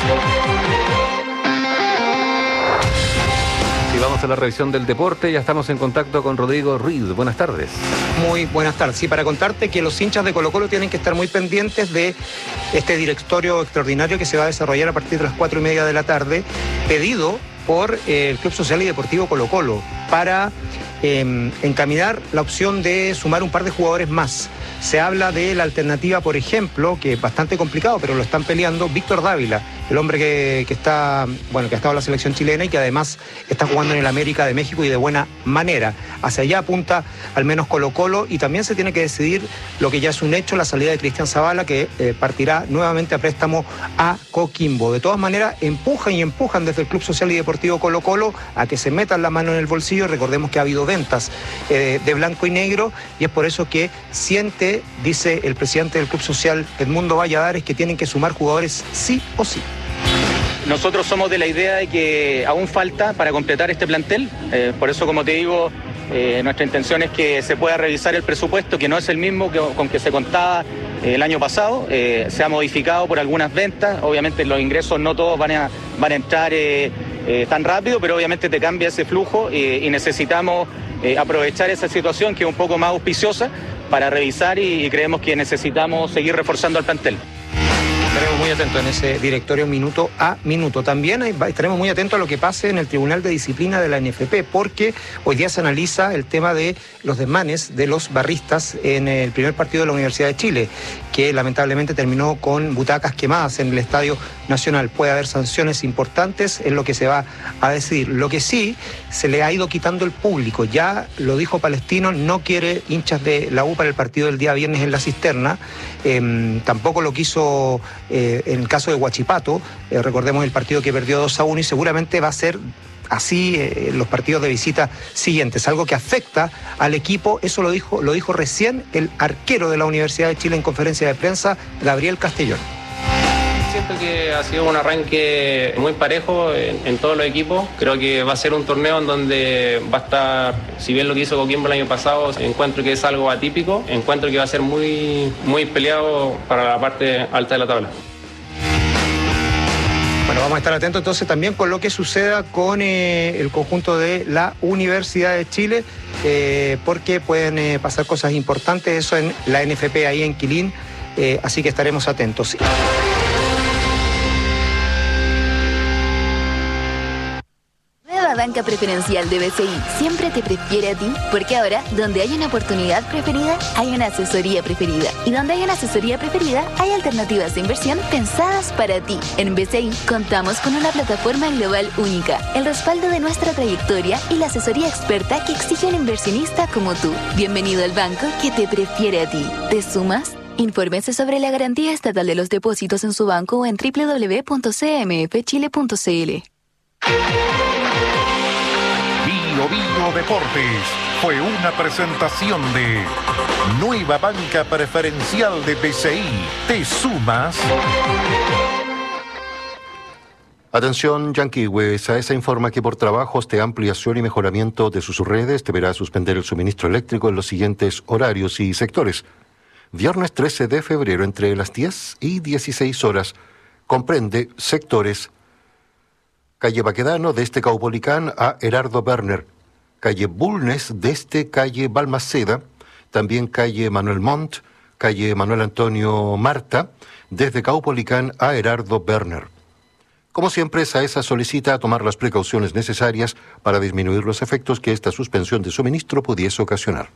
Y vamos a la revisión del deporte. Ya estamos en contacto con Rodrigo Ruiz. Buenas tardes. Muy buenas tardes. Sí, para contarte que los hinchas de Colo-Colo tienen que estar muy pendientes de este directorio extraordinario que se va a desarrollar a partir de las cuatro y media de la tarde, pedido por eh, el Club Social y Deportivo Colo-Colo para eh, encaminar la opción de sumar un par de jugadores más. Se habla de la alternativa, por ejemplo, que es bastante complicado, pero lo están peleando, Víctor Dávila, el hombre que, que está, bueno, que ha estado en la selección chilena y que además está jugando en el América de México y de buena manera. Hacia allá apunta al menos Colo-Colo y también se tiene que decidir lo que ya es un hecho, la salida de Cristian Zavala, que eh, partirá nuevamente a préstamo a Coquimbo. De todas maneras, empujan y empujan desde el Club Social y Deportivo Colo-Colo a que se metan la mano en el bolsillo. Recordemos que ha habido ventas eh, de blanco y negro y es por eso que siente, dice el presidente del Club Social, Edmundo Valladares, que tienen que sumar jugadores sí o sí. Nosotros somos de la idea de que aún falta para completar este plantel, eh, por eso, como te digo, eh, nuestra intención es que se pueda revisar el presupuesto, que no es el mismo que, con que se contaba eh, el año pasado, eh, se ha modificado por algunas ventas, obviamente los ingresos no todos van a, van a entrar eh, eh, tan rápido, pero obviamente te cambia ese flujo eh, y necesitamos eh, aprovechar esa situación que es un poco más auspiciosa para revisar y, y creemos que necesitamos seguir reforzando al plantel. Estaremos muy atentos en ese directorio minuto a minuto. También estaremos muy atentos a lo que pase en el Tribunal de Disciplina de la N F P, porque hoy día se analiza el tema de los desmanes de los barristas en el primer partido de la Universidad de Chile, que lamentablemente terminó con butacas quemadas en el Estadio Nacional. Puede haber sanciones importantes, es lo que se va a decidir. Lo que sí, se le ha ido quitando el público. Ya lo dijo Palestino, no quiere hinchas de la U para el partido del día viernes en la Cisterna. Eh, tampoco lo quiso eh, en el caso de Huachipato. Eh, recordemos el partido que perdió dos a uno y seguramente va a ser así eh, los partidos de visita siguientes, algo que afecta al equipo. Eso lo dijo, lo dijo recién el arquero de la Universidad de Chile en conferencia de prensa, Gabriel Castellón. Siento que ha sido un arranque muy parejo en, en todos los equipos. Creo que va a ser un torneo en donde va a estar, si bien lo que hizo Coquimbo el año pasado, encuentro que es algo atípico, encuentro que va a ser muy, muy peleado para la parte alta de la tabla. Bueno, vamos a estar atentos entonces también con lo que suceda con eh, el conjunto de la Universidad de Chile, eh, porque pueden eh, pasar cosas importantes, eso en la N F P ahí en Quilín, eh, así que estaremos atentos. La banca preferencial de B C I siempre te prefiere a ti, porque ahora, donde hay una oportunidad preferida, hay una asesoría preferida. Y donde hay una asesoría preferida, hay alternativas de inversión pensadas para ti. En B C I contamos con una plataforma global única, el respaldo de nuestra trayectoria y la asesoría experta que exige un inversionista como tú. Bienvenido al banco que te prefiere a ti. ¿Te sumas? Infórmese sobre la garantía estatal de los depósitos en su banco o en doble u doble u doble u punto c m f chile punto c l. Bio Bio Deportes fue una presentación de Nueva Banca Preferencial de B C I. ¿Te sumas? Atención, Yanquiwe, SAESA informa que por trabajos de ampliación y mejoramiento de sus redes deberá suspender el suministro eléctrico en los siguientes horarios y sectores. Viernes trece de febrero entre las diez y dieciséis horas. Comprende sectores: calle Baquedano desde Caupolicán a Herardo Werner, calle Bulnes desde calle Balmaceda, también calle Manuel Montt, calle Manuel Antonio Marta, desde Caupolicán a Herardo Werner. Como siempre, SAESA solicita tomar las precauciones necesarias para disminuir los efectos que esta suspensión de suministro pudiese ocasionar.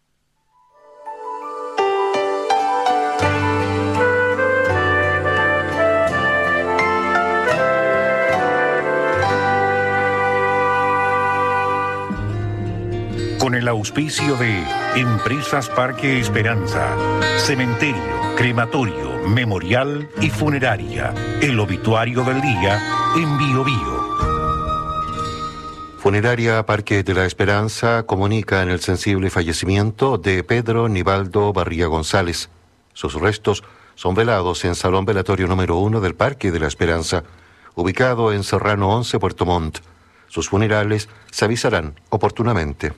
Con el auspicio de Empresas Parque Esperanza, Cementerio, Crematorio, Memorial y Funeraria. El obituario del día en Bio Bio. Funeraria Parque de la Esperanza comunica en el sensible fallecimiento de Pedro Nivaldo Barría González. Sus restos son velados en Salón Velatorio número uno del Parque de la Esperanza, ubicado en Serrano once, Puerto Montt. Sus funerales se avisarán oportunamente.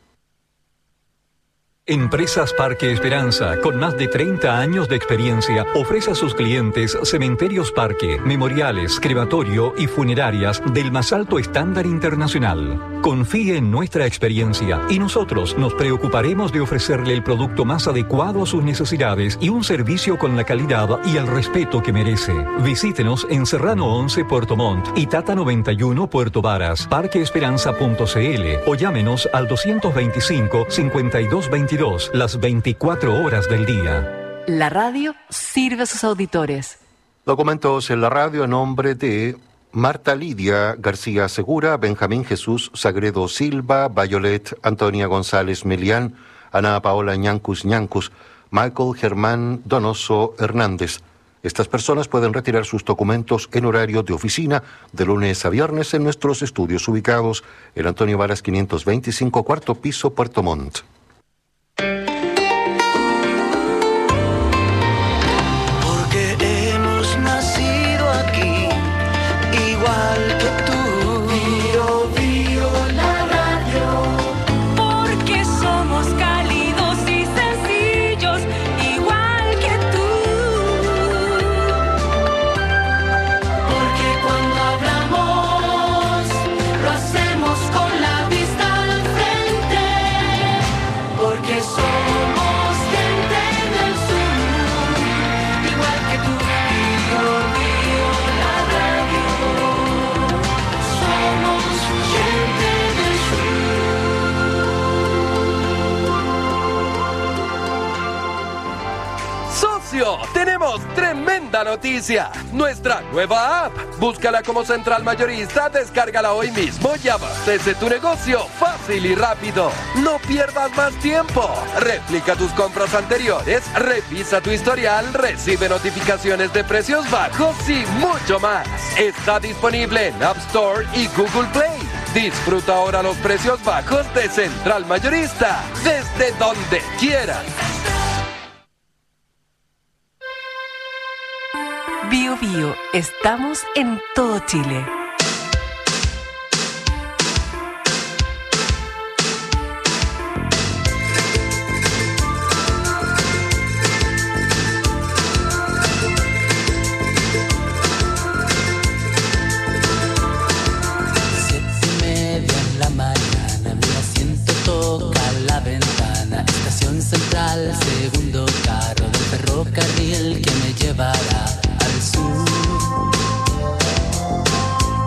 Empresas Parque Esperanza, con más de treinta años de experiencia, ofrece a sus clientes cementerios parque, memoriales, crematorio y funerarias del más alto estándar internacional. Confíe en nuestra experiencia y nosotros nos preocuparemos de ofrecerle el producto más adecuado a sus necesidades y un servicio con la calidad y el respeto que merece. Visítenos en Serrano once, Puerto Montt y Tata noventa y uno, Puerto Varas, parque esperanza punto c l o llámenos al doscientos veinticinco, cincuenta y dos veintidós. Las veinticuatro horas del día. La radio sirve a sus auditores. Documentos en la radio a nombre de Marta Lidia García Segura, Benjamín Jesús Sagredo Silva, Violet Antonia González Melián, Ana Paola Ñancus Ñancus, Michael Germán Donoso Hernández. Estas personas pueden retirar sus documentos en horario de oficina de lunes a viernes en nuestros estudios ubicados en Antonio Varas quinientos veinticinco, cuarto piso, Puerto Montt. Tenemos tremenda noticia. Nuestra nueva app. Búscala como Central Mayorista, descárgala hoy mismo y abastece tu negocio fácil y rápido. No pierdas más tiempo. Replica tus compras anteriores, revisa tu historial, recibe notificaciones de precios bajos y mucho más. Está disponible en App Store y Google Play. Disfruta ahora los precios bajos de Central Mayorista desde donde quieras. Bio Bio, estamos en todo Chile. Siete y media en la mañana, mi asiento toca la ventana. Estación Central, segundo carro del ferrocarril que me llevará al sur.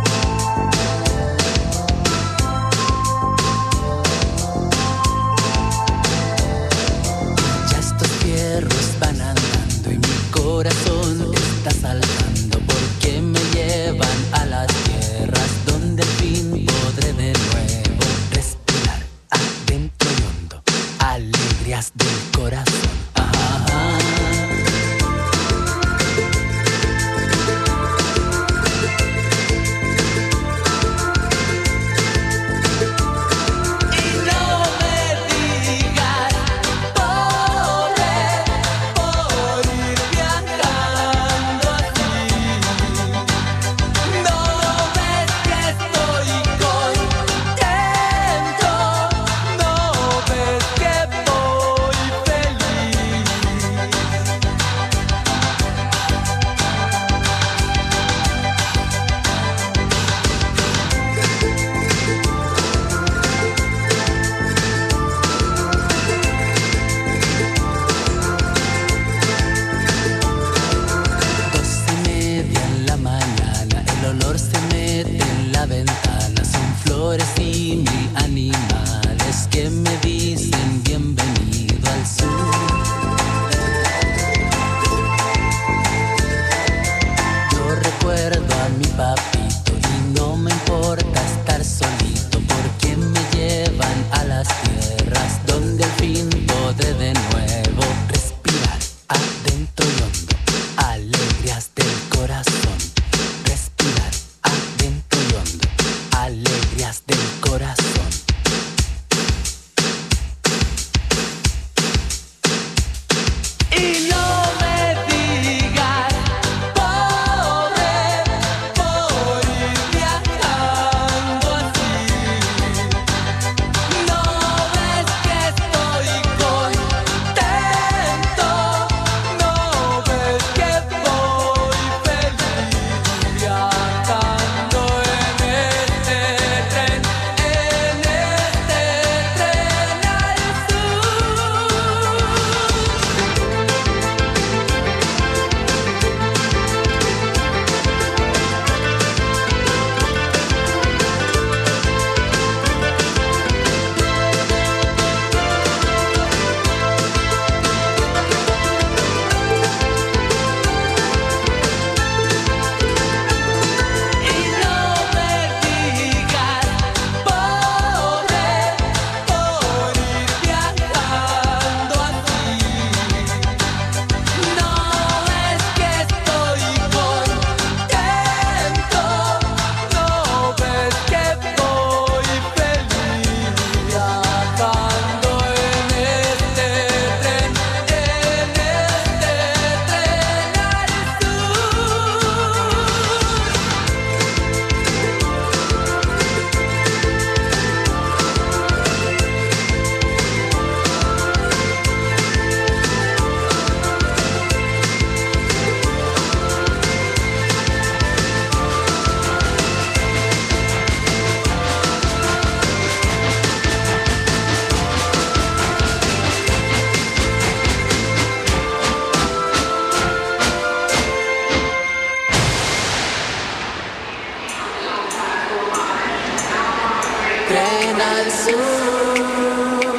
sur,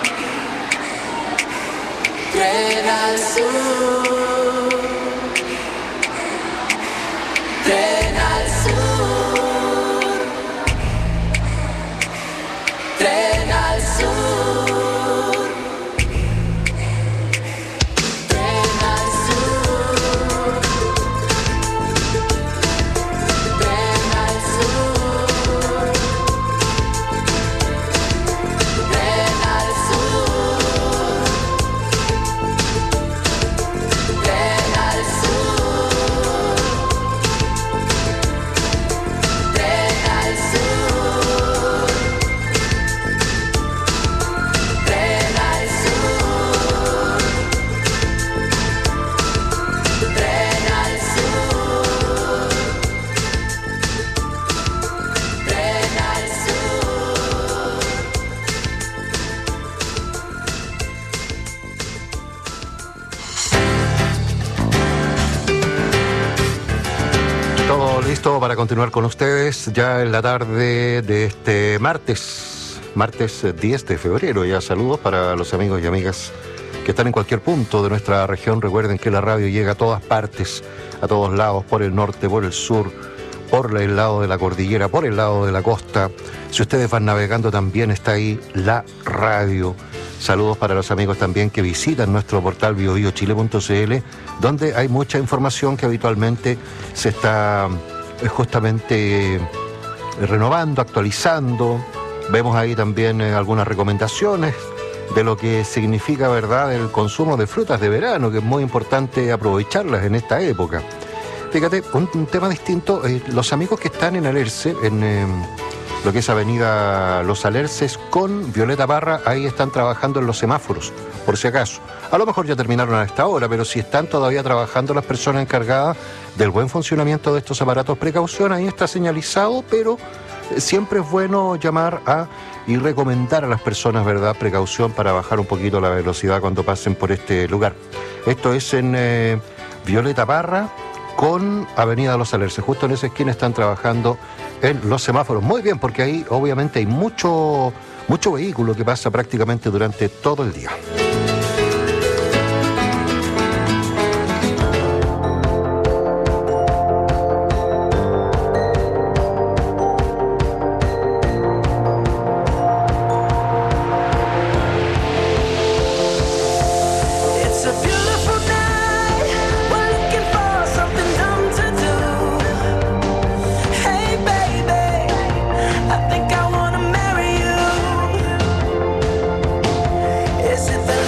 tren al sur, tren al sur, tren al sur, tren al sur, tren al sur, tren al sur, tren al sur, tren al sur, tren al sur, tren al sur, tren al sur. Todo listo para continuar con ustedes ya en la tarde de este martes, martes diez de febrero. Ya saludos para los amigos y amigas que están en cualquier punto de nuestra región. Recuerden que la radio llega a todas partes, a todos lados, por el norte, por el sur, por el lado de la cordillera, por el lado de la costa. Si ustedes van navegando también está ahí la radio. Saludos para los amigos también que visitan nuestro portal bio bio chile punto c l, donde hay mucha información que habitualmente se está eh, justamente eh, renovando, actualizando. Vemos ahí también eh, algunas recomendaciones de lo que significa, ¿verdad?, el consumo de frutas de verano, que es muy importante aprovecharlas en esta época. Fíjate, un, un tema distinto, eh, los amigos que están en Alerce, en eh, lo que es Avenida Los Alerces con Violeta Parra, ahí están trabajando en los semáforos, por si acaso. A lo mejor ya terminaron a esta hora, pero si están todavía trabajando las personas encargadas del buen funcionamiento de estos aparatos, precaución, ahí está señalizado, pero siempre es bueno llamar a y recomendar a las personas, ¿verdad?, precaución para bajar un poquito la velocidad cuando pasen por este lugar. Esto es en eh, Violeta Parra con Avenida Los Alerces. Justo en esa esquina están trabajando en los semáforos. Muy bien, porque ahí obviamente hay mucho, mucho vehículo que pasa prácticamente durante todo el día. It's a beautiful night. We're looking for something dumb to do. Hey baby, I think I wanna marry you. Is it the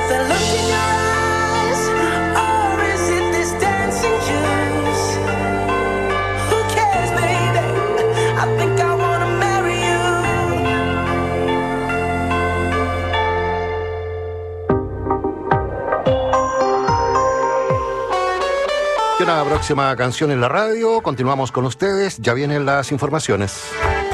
La próxima canción en la radio, continuamos con ustedes, ya vienen las informaciones.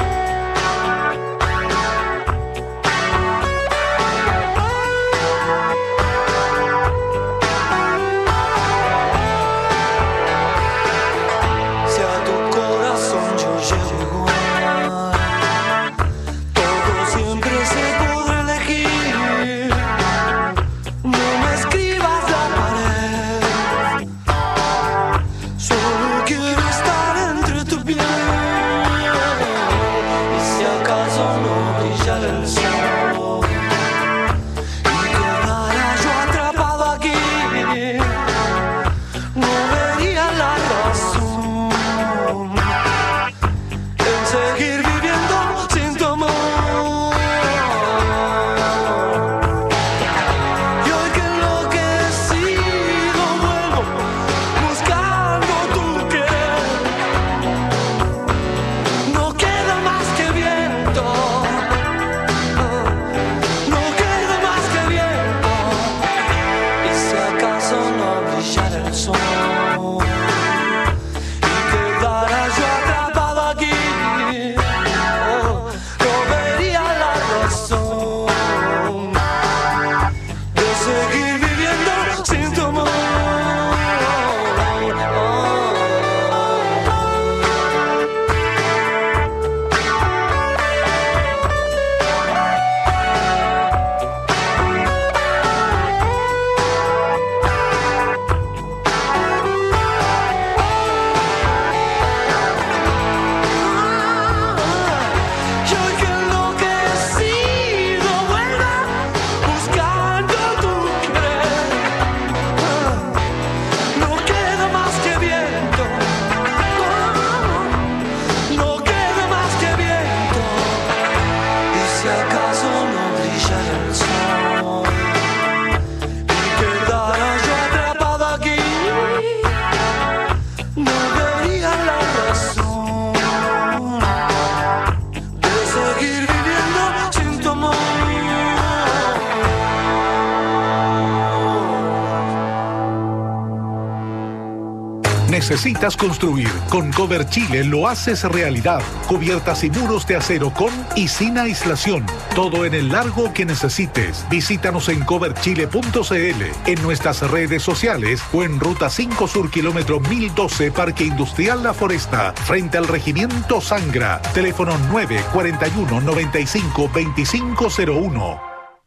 Necesitas construir. Con Cover Chile lo haces realidad. Cubiertas y muros de acero con y sin aislación. Todo en el largo que necesites. Visítanos en cover chile punto c l, en nuestras redes sociales o en Ruta cinco Sur, kilómetro mil doce, Parque Industrial La Foresta, frente al Regimiento Sangra. Teléfono nueve cuatro uno, noventa y cinco, veinticinco cero uno.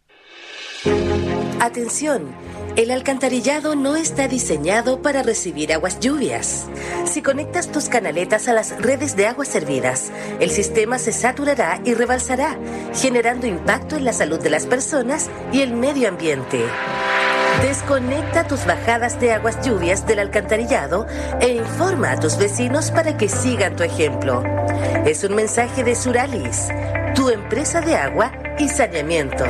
Atención. El alcantarillado no está diseñado para recibir aguas lluvias. Si conectas tus canaletas a las redes de aguas servidas, el sistema se saturará y rebalsará, generando impacto en la salud de las personas y el medio ambiente. Desconecta tus bajadas de aguas lluvias del alcantarillado e informa a tus vecinos para que sigan tu ejemplo. Es un mensaje de Suralis, tu empresa de agua y saneamiento.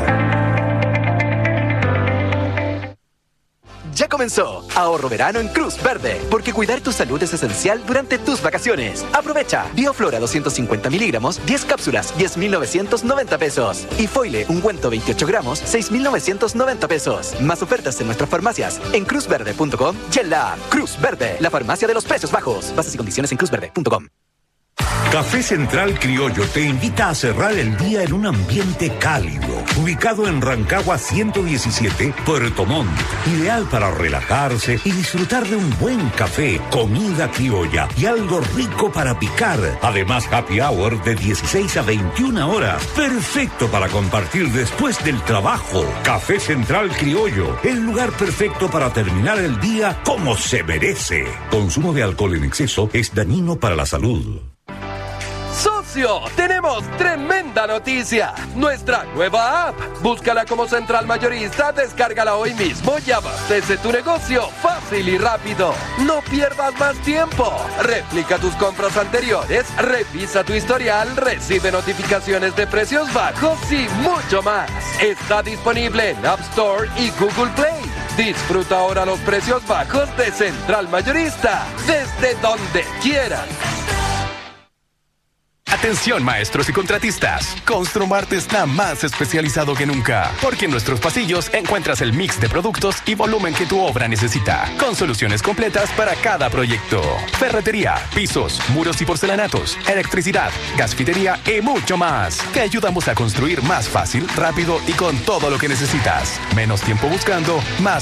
Ya comenzó Ahorro Verano en Cruz Verde, porque cuidar tu salud es esencial durante tus vacaciones. Aprovecha Bioflora doscientos cincuenta miligramos, diez cápsulas, diez mil novecientos noventa pesos. Y Foile ungüento veintiocho gramos, seis mil novecientos noventa pesos. Más ofertas en nuestras farmacias en cruz verde punto com y en la app. Cruz Verde, la farmacia de los precios bajos. Bases y condiciones en cruz verde punto com. Café Central Criollo te invita a cerrar el día en un ambiente cálido, ubicado en Rancagua ciento diecisiete, Puerto Montt, ideal para relajarse y disfrutar de un buen café, comida criolla y algo rico para picar. Además, happy hour de dieciséis a veintiuna horas, perfecto para compartir después del trabajo. Café Central Criollo, el lugar perfecto para terminar el día como se merece. Consumo de alcohol en exceso es dañino para la salud. negocio! ¡Tenemos tremenda noticia! Nuestra nueva app. Búscala como Central Mayorista, descárgala hoy mismo y abastece tu negocio fácil y rápido. No pierdas más tiempo. Replica tus compras anteriores, revisa tu historial, recibe notificaciones de precios bajos y mucho más. Está disponible en App Store y Google Play. Disfruta ahora los precios bajos de Central Mayorista, desde donde quieras. Atención maestros y contratistas, Construmart está más especializado que nunca, porque en nuestros pasillos encuentras el mix de productos y volumen que tu obra necesita, con soluciones completas para cada proyecto. Ferretería, pisos, muros y porcelanatos, electricidad, gasfitería y mucho más. Te ayudamos a construir más fácil, rápido y con todo lo que necesitas. Menos tiempo buscando, más